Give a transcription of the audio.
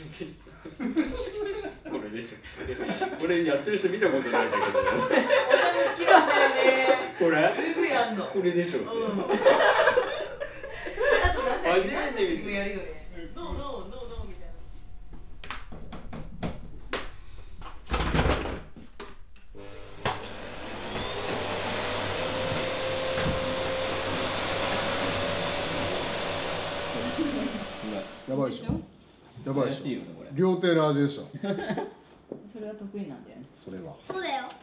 これでしょ。これやってる人見たことないんだけど。 おさむ好きなんだよね。 これ？ すぐやんの。 これでしょ。 あとなんだっけ？何の時もやるよね。ノーノーノーノーみたいな。 やばいでしょ。やばいでしょ。 怪しいよねこれ。 料亭の味でしょ。 それは得意なんだよね。 それは。 そうだよ。